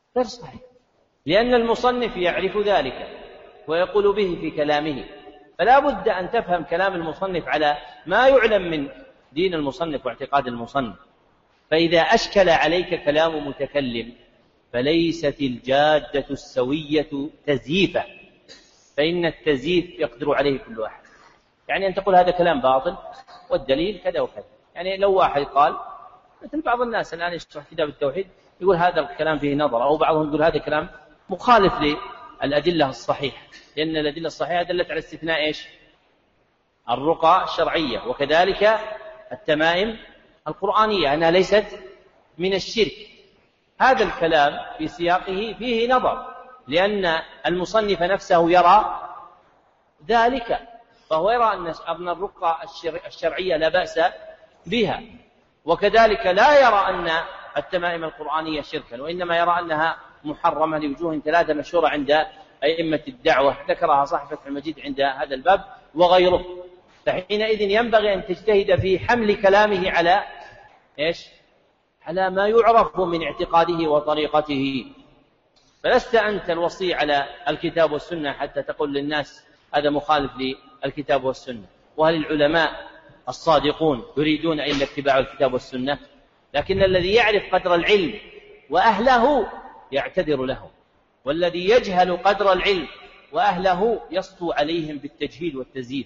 غير صحيح، لأن المصنف يعرف ذلك ويقول به في كلامه، فلا بد أن تفهم كلام المصنف على ما يعلم من دين المصنف واعتقاد المصنف. فإذا أشكل عليك كلام متكلم فليست الجادة السوية تزييفا، فإن التزييف يقدر عليه كل واحد. يعني أن تقول هذا كلام باطل والدليل كذا وكذا. يعني لو واحد قال، مثل بعض الناس الآن يشرح كتاب التوحيد يقول هذا الكلام فيه نظر، أو بعضهم يقول هذا كلام مخالف للأدلة الصحيحة، لأن الأدلة الصحيحة دلت على استثناء إيش؟ الرقى الشرعية، وكذلك التمائم القرآنية أنها ليست من الشرك. هذا الكلام في سياقه فيه نظر، لأن المصنف نفسه يرى ذلك، فهو يرى أن الرقى الشرعية لا بأس بها، وكذلك لا يرى أن التمائم القرآنية شركا، وإنما يرى أنها محرمة لوجوه ثلاثة مشهورة عند أئمة الدعوة ذكرها صاحب فتح المجيد عند هذا الباب وغيره. فحينئذ ينبغي أن تجتهد في حمل كلامه على إيش؟ على ما يعرف من اعتقاده وطريقته، فلست أنت الوصي على الكتاب والسنة حتى تقول للناس هذا مخالف للكتاب والسنة. وهل العلماء الصادقون يريدون إلا اتباع الكتاب والسنة؟ لكن الذي يعرف قدر العلم وأهله يعتذر له، والذي يجهل قدر العلم وأهله يسطو عليهم بالتجهيل والتزييف.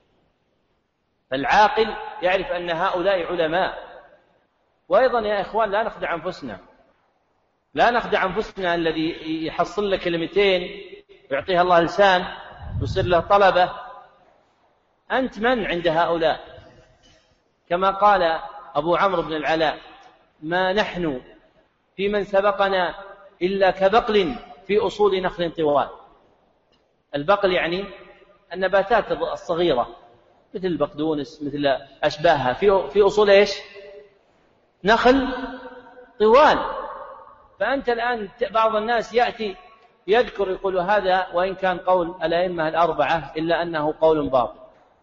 فالعاقل يعرف أن هؤلاء علماء. وأيضا يا إخوان لا نخدع أنفسنا الذي يحصل لك كلمتين يعطيها الله لسان يصير له طلبة. أنت من عند هؤلاء؟ كما قال أبو عمرو بن العلاء: ما نحن في من سبقنا إلا كبقل في أصول نخل طوال. البقل يعني النباتات الصغيرة مثل البقدونس مثل أشباهها في أصول إيش؟ نخل طوال. فأنت الآن بعض الناس يأتي يذكر يقول هذا وإن كان قول الأئمة الأربعة إلا أنه قول باطل.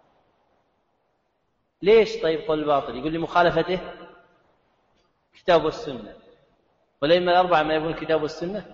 ليش طيب قول باطل؟ يقول لي مخالفته كتاب والسنة، والأئمة الأربعة ما يقول الكتاب والسنة.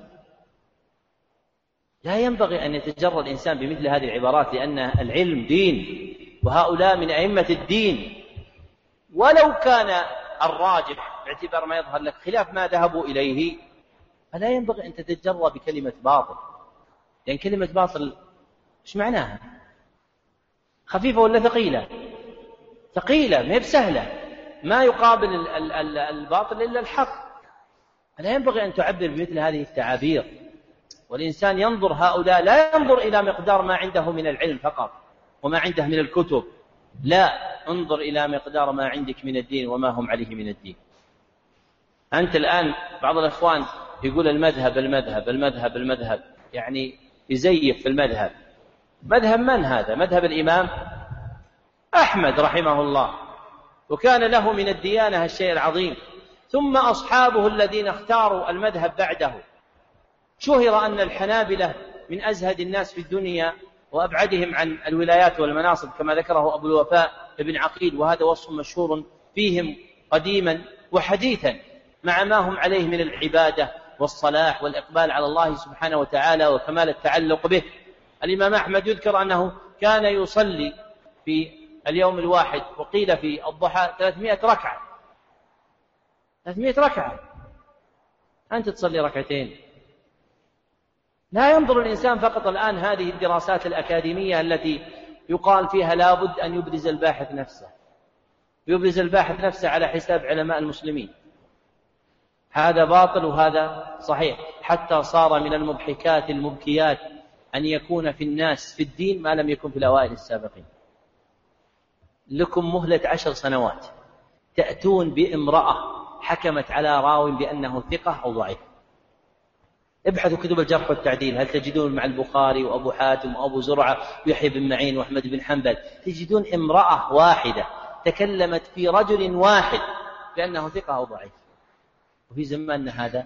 لا ينبغي أن يتجرى الإنسان بمثل هذه العبارات، لأن العلم دين، وهؤلاء من أئمة الدين. ولو كان الراجح باعتبار ما يظهر لك خلاف ما ذهبوا إليه، فلا ينبغي أن تتجرى بكلمة باطل، لأن كلمة باطل إيش معناها؟ خفيفة ولا ثقيلة؟ ثقيلة، ما هي بسهلة. ما يقابل الباطل إلا الحق. فلا ينبغي أن تعبر بمثل هذه التعابير. والإنسان ينظر، هؤلاء لا ينظر إلى مقدار ما عنده من العلم فقط وما عنده من الكتب، لا، انظر إلى مقدار ما عندك من الدين وما هم عليه من الدين. أنت الآن بعض الأخوان يقول المذهب المذهب المذهب المذهب، يعني يزيف في المذهب. مذهب من هذا؟ مذهب الإمام أحمد رحمه الله، وكان له من الديانة الشيء العظيم، ثم أصحابه الذين اختاروا المذهب بعده. شهر أن الحنابلة من أزهد الناس في الدنيا وأبعدهم عن الولايات والمناصب كما ذكره أبو الوفاء ابن عقيل، وهذا وصف مشهور فيهم قديما وحديثا، مع ما هم عليه من العبادة والصلاح والإقبال على الله سبحانه وتعالى وكمال التعلق به. الإمام أحمد يذكر أنه كان يصلي في اليوم الواحد وقيل في الضحى 300 ركعة. 300 ركعة، أنت تصلي ركعتين. لا ينظر الإنسان فقط الآن هذه الدراسات الأكاديمية التي يقال فيها لابد أن يبرز الباحث نفسه، يبرز الباحث نفسه على حساب علماء المسلمين. هذا باطل وهذا صحيح، حتى صار من المضحكات المبكيات أن يكون في الناس في الدين ما لم يكن في الأوائل السابقين. لكم مهلة 10 سنوات تأتون بامرأة حكمت على راو بأنه ثقة أو ضعيف. ابحثوا كتب الجرح والتعديل، هل تجدون مع البخاري وأبو حاتم وأبو زرعة ويحيى بن معين وأحمد بن حنبل تجدون امرأة واحدة تكلمت في رجل واحد بأنه ثقة أو ضعيف. وفي زماننا هذا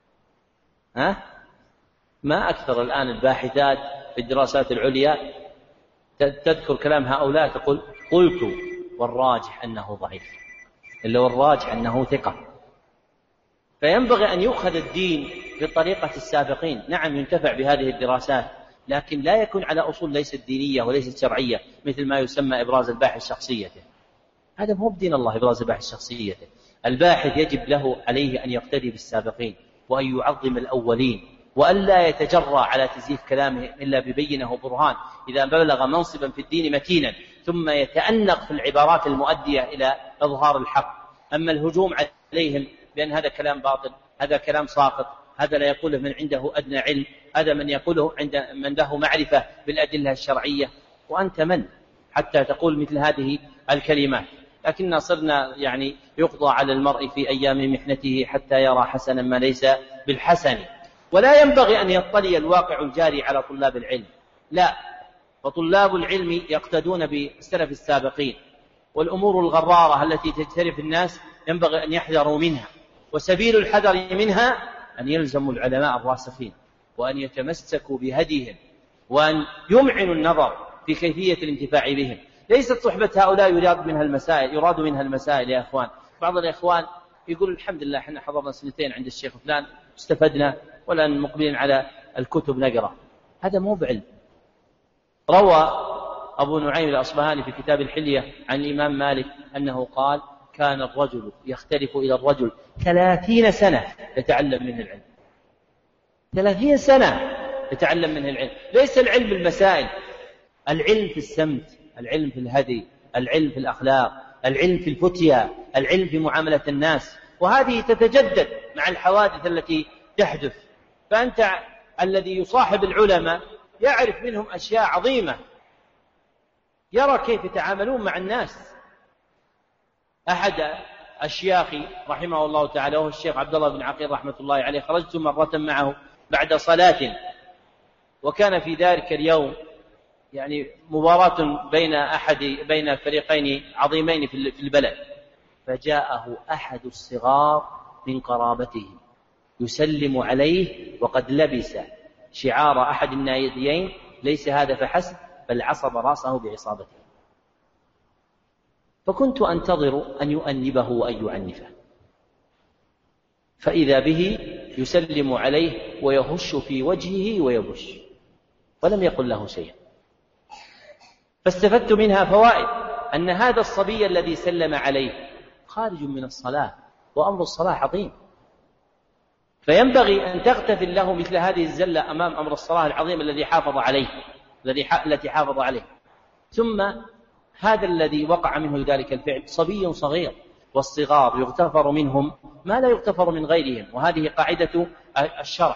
ما أكثر الآن الباحثات في الدراسات العليا تذكر كلام هؤلاء تقول قلت والراجح أنه ضعيف، إلا والراجح أنه ثقة. فينبغي أن يؤخذ الدين بطريقة السابقين، نعم ينتفع بهذه الدراسات، لكن لا يكون على أصول ليست دينية وليست شرعية، مثل ما يسمى إبراز الباحث شخصيته. هذا مو بدين الله إبراز الباحث شخصيته. الباحث يجب له عليه أن يقتدي بالسابقين، وأن يعظم الأولين، وأن لا يتجرأ على تزييف كلامه إلا ببينه برهان إذا بلغ منصبا في الدين متينا، ثم يتأنق في العبارات المؤدية إلى إظهار الحق. أما الهجوم عليهم بأن هذا كلام باطل، هذا كلام ساقط، هذا لا يقوله من عنده أدنى علم، هذا من يقوله عند من له معرفة بالأدلة الشرعية، وأنت من حتى تقول مثل هذه الكلمات؟ لكننا صرنا يقضى على المرء في أيام محنته حتى يرى حسنا ما ليس بالحسن. ولا ينبغي أن يطلي الواقع الجاري على طلاب العلم، لا، وطلاب العلم يقتدون بالسلف السابقين، والأمور الغرارة التي تجترف الناس ينبغي أن يحذروا منها، وسبيل الحذر منها أن يلزموا العلماء الراسخين، وأن يتمسكوا بهديهم، وأن يمعنوا النظر في كيفية الانتفاع بهم. ليست صحبة هؤلاء يراد منها المسائل يا أخوان. بعض الإخوان يقول الحمد لله احنا حضرنا سنتين عند الشيخ فلان استفدنا، ولا مقبلين على الكتب نقرأ. هذا مو بعلم. روى أبو نعيم الأصبهاني في كتاب الحلية عن الإمام مالك أنه قال: كان الرجل يختلف إلى الرجل 30 سنة يتعلم منه العلم. 30 سنة يتعلم منه العلم. ليس العلم بالمسائل، العلم في السمت، العلم في الهدي، العلم في الأخلاق، العلم في الفتيا، العلم في معاملة الناس، وهذه تتجدد مع الحوادث التي تحدث. فأنت الذي يصاحب العلماء يعرف منهم أشياء عظيمة، يرى كيف يتعاملون مع الناس. أحد الشياخ رحمه الله تعالى وهو الشيخ عبد الله بن عقيل رحمة الله عليه، خرجت مرة معه بعد صلاة، وكان في ذلك اليوم مباراة بين فريقين عظيمين في البلد، فجاءه أحد الصغار من قرابته يسلم عليه وقد لبس شعار أحد الناديين: ليس هذا فحسب بل عصب رأسه بعصابته. فكنت أنتظر أن يؤنبه وأن يعنفه، فإذا به يسلم عليه ويهش في وجهه ويبش، ولم يقل له شيئا. فاستفدت منها فوائد: أن هذا الصبي الذي سلم عليه خارج من الصلاة، وأمر الصلاة عظيم، فينبغي أن تغتفل له مثل هذه الزلة أمام أمر الصلاة العظيم الذي حافظ عليه. ثم هذا الذي وقع منه ذلك الفعل صبي صغير، والصغار يغتفر منهم ما لا يغتفر من غيرهم، وهذه قاعدة الشرع.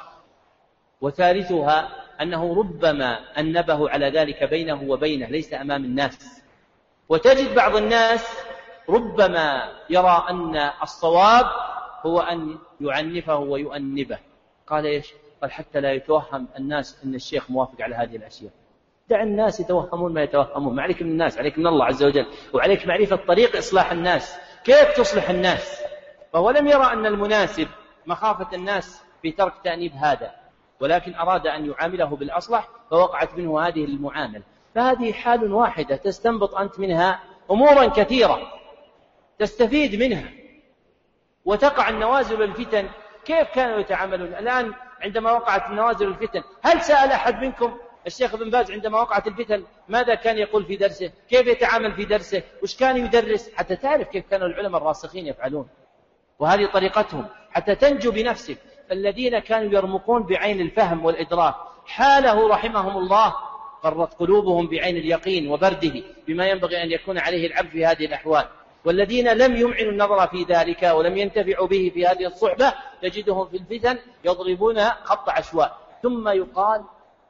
وثالثها أنه ربما أنبه على ذلك بينه وبينه، ليس أمام الناس. وتجد بعض الناس ربما يرى أن الصواب هو أن يعنفه ويؤنبه. قال إيش؟ قال: حتى لا يتوهم الناس أن الشيخ موافق على هذه الأشياء. دع الناس يتوهمون ما يتوهمون، ما عليك من الناس، عليك من الله عز وجل، وعليك معرفة طريق إصلاح الناس، كيف تصلح الناس. فهو لم يرى أن المناسب مخافة الناس في ترك تأنيب هذا، ولكن أراد أن يعامله بالأصلح، فوقعت منه هذه المعاملة. فهذه حال واحدة تستنبط أنت منها أمورا كثيرة تستفيد منها، وتقع النوازل الفتن. كيف كانوا يتعاملون الآن عندما وقعت النوازل الفتن؟ هل سأل أحد منكم الشيخ ابن باز عندما وقعت الفتن ماذا كان يقول في درسه؟ كيف يتعامل في درسه؟ وش كان يدرس؟ حتى تعرف كيف كانوا العلماء الراسخين يفعلون، وهذه طريقتهم حتى تنجو بنفسك. فالذين كانوا يرمقون بعين الفهم والإدراك حاله رحمهم الله قرت قلوبهم بعين اليقين وبرده بما ينبغي أن يكون عليه العبد في هذه الأحوال. والذين لم يمعنوا النظر في ذلك ولم ينتفعوا به في هذه الصحبة تجدهم في الفتن يضربون خط عشواء. ثم يقال: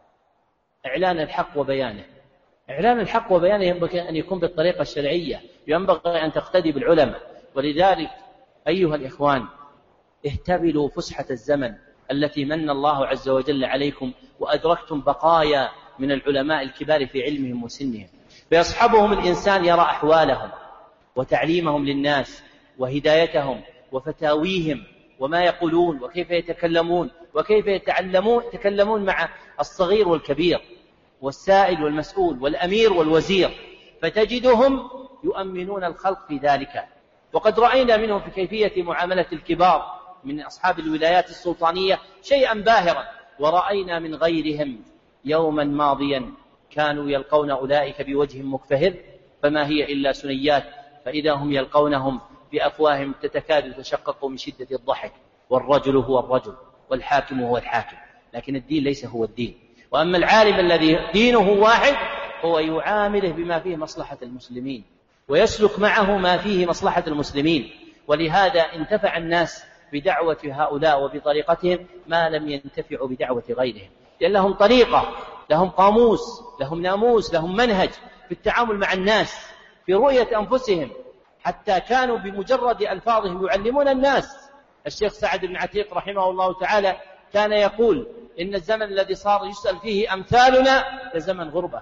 إعلان الحق وبيانه. إعلان الحق وبيانه ينبغي أن يكون بالطريقة الشرعية، ينبغي أن تقتدي بالعلماء. ولذلك أيها الإخوان، اهتبلوا فسحة الزمن التي من الله عز وجل عليكم، وأدركتم بقايا من العلماء الكبار في علمهم وسنهم، فيصحبهم الإنسان يرى أحوالهم وتعليمهم للناس وهدايتهم وفتاويهم وما يقولون وكيف يتكلمون وكيف يتكلمون مع الصغير والكبير والسائل والمسؤول والأمير والوزير، فتجدهم يؤمنون الخلق في ذلك. وقد رأينا منهم في كيفية معاملة الكبار من أصحاب الولايات السلطانية شيئا باهرا، ورأينا من غيرهم يوما ماضيا كانوا يلقون أولئك بوجه مكفهر فما هي إلا سنيات، فإذا هم يلقونهم بأفواههم تتكاد تشقق من شدة الضحك، والرجل هو الرجل والحاكم هو الحاكم، لكن الدين ليس هو الدين. وأما العالم الذي دينه واحد هو يعامله بما فيه مصلحة المسلمين ويسلك معه ما فيه مصلحة المسلمين. ولهذا انتفع الناس بدعوة هؤلاء وبطريقتهم ما لم ينتفعوا بدعوة غيرهم، لأن لهم طريقة، لهم قاموس، لهم ناموس، لهم منهج في التعامل مع الناس، في رؤية أنفسهم، حتى كانوا بمجرد ألفاظهم يعلمون الناس. الشيخ سعد بن عتيق رحمه الله تعالى كان يقول إن الزمن الذي صار يسأل فيه أمثالنا لزمن غربة.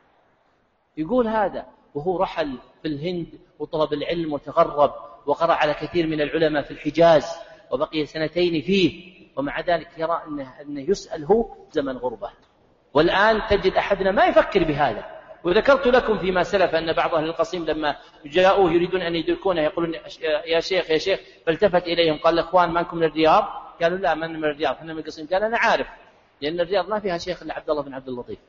يقول هذا وهو رحل في الهند وطلب العلم وتغرب وقرأ على كثير من العلماء في الحجاز وبقي 2 فيه، ومع ذلك يرى أنه يسأل هو زمن غربة. والآن تجد أحدنا ما يفكر بهذا. وذكرت لكم فيما سلف أن بعض أهل القصيم لما جاءوه يريدون أن يدركونه يقولون يا شيخ يا شيخ، فالتفت إليهم قال الأخوان ما أنكم من الرياض؟ قالوا لا من الرياض، احنا من القصيم. قال أنا عارف، لأن الرياض ما فيها شيخ إلا عبد الله بن عبد اللطيف،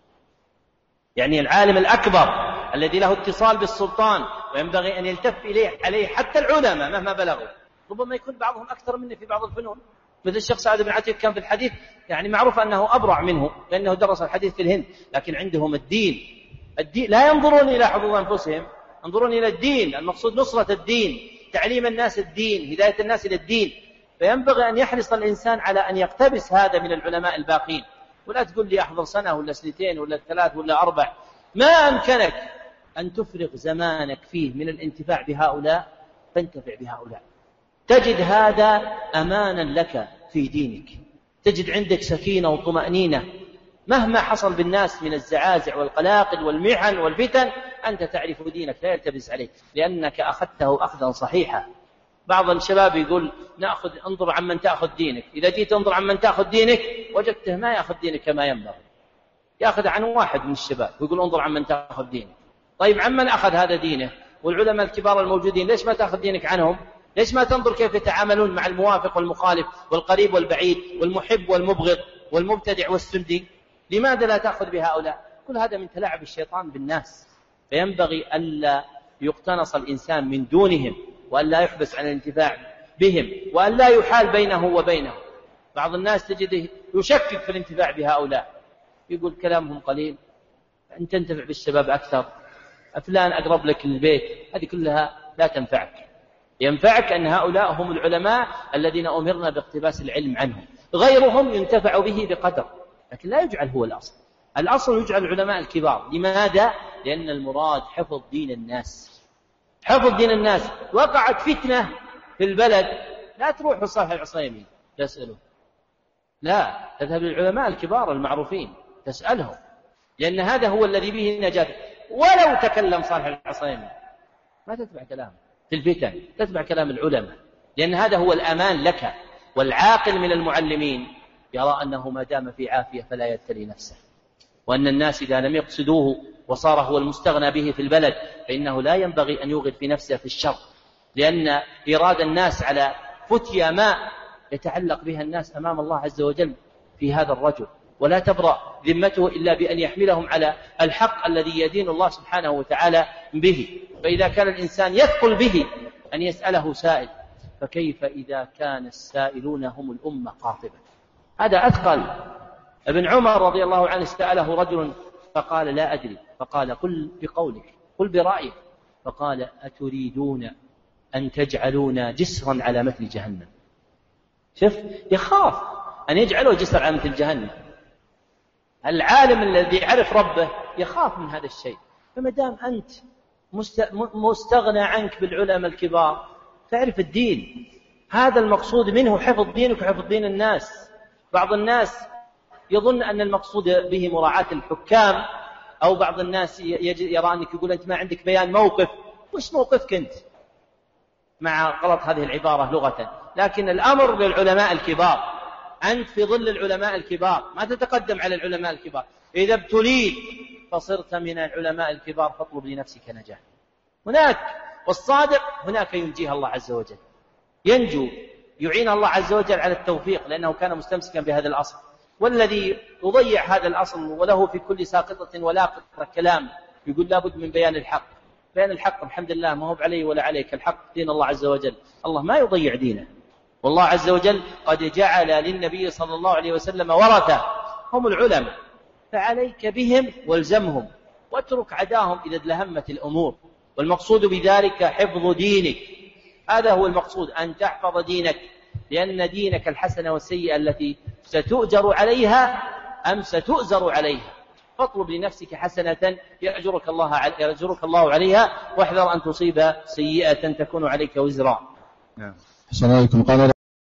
يعني العالم الأكبر الذي له اتصال بالسلطان وينبغي أن يلتف عليه حتى العلماء مهما بلغوا. ربما يكون بعضهم أكثر منه في بعض الفنون، مثل الشيخ سعد بن عتيق كان في الحديث يعني معروف أنه أبرع منه لأنه درس الحديث في الهند، لكن عندهم الدين لا ينظرون إلى حظوظ أنفسهم، ينظرون إلى الدين. المقصود نصرة الدين، تعليم الناس الدين، هداية الناس إلى الدين. فينبغي أن يحرص الإنسان على أن يقتبس هذا من العلماء الباقين. ولا تقول لي أحضر 1 ولا 2 ولا 3 ولا 4، ما أمكنك أن تفرغ زمانك فيه من الانتفاع بهؤلاء فانتفع بهؤلاء. تجد هذا أمانا لك في دينك، تجد عندك سكينة وطمأنينة مهما حصل بالناس من الزعازع والقلاقل والمحن والفتن، أنت تعرف دينك لا يلتبس عليك لأنك أخذته أخذا صحيحا. بعض الشباب يقول انظر عمن تأخذ دينك. إذا جيت انظر عمن تأخذ دينك وجدته ما يأخذ دينك كما ينبغي، يأخذ عن واحد من الشباب ويقول انظر عمن تأخذ دينك. طيب عمن أخذ هذا دينه والعلماء الكبار الموجودين ليش ما تأخذ دينك عنهم؟ ليش ما تنظر كيف يتعاملون مع الموافق والمخالف والقريب والبعيد والمحب والمبغض والمبتدع والسندي؟ لماذا لا تأخذ بهؤلاء؟ كل هذا من تلاعب الشيطان بالناس. فينبغي ألا يقتنص الإنسان من دونهم، وأن لا يحبس عن الانتفاع بهم، وأن لا يحال بينه وبينهم. بعض الناس تجده يشكك في الانتفاع بهؤلاء، يقول كلامهم قليل، أنت تنتفع بالشباب أكثر، فلان أقرب لك للبيت، هذه كلها لا تنفعك. ينفعك أن هؤلاء هم العلماء الذين أمرنا باقتباس العلم عنهم، غيرهم ينتفع به بقدر، لكن لا يجعل هو الأصل. الأصل يجعل العلماء الكبار. لماذا؟ لأن المراد حفظ دين الناس، حفظ دين الناس. وقعت فتنة في البلد، لا تروح لصالح العصيمي تسأله، لا، تذهب للعلماء الكبار المعروفين تسألهم، لأن هذا هو الذي به نجاة. ولو تكلم صالح العصيمي ما تتبع كلامه في الفتن، تتبع كلام العلماء، لأن هذا هو الأمان لك. والعاقل من المعلمين يرى أنه ما دام في عافية فلا يبتلي نفسه، وأن الناس إذا لم يقصدوه وصار هو المستغنى به في البلد فإنه لا ينبغي أن يوغل في نفسه في الشر، لأن إيراد الناس على فتيا ماء يتعلق بها الناس أمام الله عز وجل في هذا الرجل، ولا تبرأ ذمته إلا بأن يحملهم على الحق الذي يدين الله سبحانه وتعالى به. فإذا كان الإنسان يثقل به أن يسأله سائل، فكيف إذا كان السائلون هم الأمة قاطبة؟ هذا أثقل. ابن عمر رضي الله عنه سأله رجل فقال لا أدري، فقال قل بقولك، قل برأيك. فقال أتريدون أن تجعلونا جسرا على مثل جهنم؟ شوف، يخاف أن يجعله جسر على مثل جهنم. العالم الذي يعرف ربه يخاف من هذا الشيء. فما دام أنت مستغنى عنك بالعلماء الكبار تعرف الدين، هذا المقصود منه حفظ دينك وحفظ دين الناس. بعض الناس يظن أن المقصود به مراعاة الحكام، أو بعض الناس يرى أنك يقول أنت ما عندك بيان موقف. وش موقفك أنت مع غلط هذه العبارة لغة؟ لكن الأمر للعلماء الكبار، أنت في ظل العلماء الكبار، ما تتقدم على العلماء الكبار. إذا ابتليت فصرت من العلماء الكبار فاطلب لنفسك نجاة هناك، والصادق هناك ينجيه الله عز وجل، ينجو يعين الله عز وجل على التوفيق لأنه كان مستمسكا بهذا الأصل. والذي يضيع هذا الأصل وله في كل ساقطة ولاقطة كلام يقول لابد من بيان الحق. بيان الحق الحمد لله ما هو علي ولا عليك، الحق دين الله عز وجل، الله ما يضيع دينه. والله عز وجل قد جعل للنبي صلى الله عليه وسلم ورثة هم العلماء، فعليك بهم والزمهم واترك عداهم إذا ادلهمت الأمور. والمقصود بذلك حفظ دينك، هذا هو المقصود، أن تحفظ دينك، لأن دينك الحسنة والسيئة التي ستؤجر عليها أم ستؤزر عليها. فاطلب لنفسك حسنة يأجرك الله عليها، واحذر أن تصيب سيئة تكون عليك وزرا. السلام عليكم. قال